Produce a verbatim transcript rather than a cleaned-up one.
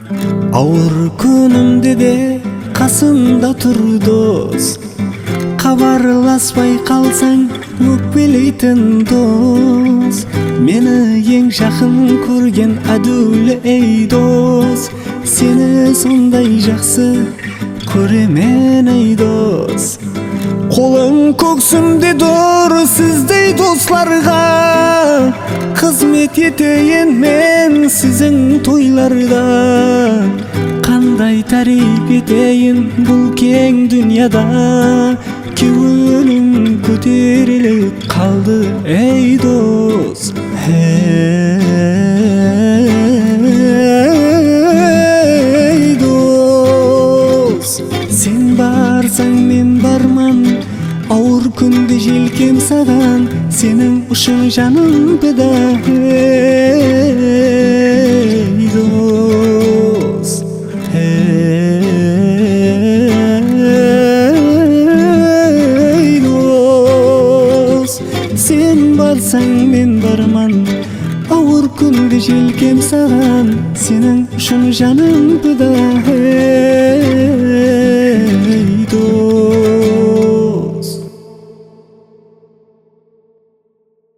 Ауыр күнүмдө де касымда тур дос, кабарласпай калсаң өкпелейтин дос. Мени эң жакын көрген адуле эй дос, сени сондай жакшы көремен эй дос. Колум көксүмдө дор сиздей достларга, кызмет этейин мен сиздин тойларда. Кандай тариф этейин бул кең дүйнөдө, көңүлүм көтөрүлүп калды эй дос. Эй дос, сен барсаң мен барман, ауыр күндө желкем саган, сенин ушул жаныңда. Эй дос, эй дос, сен барсаң мен барман, ауыр күндө желкем саган, сенин ушул жаныңда.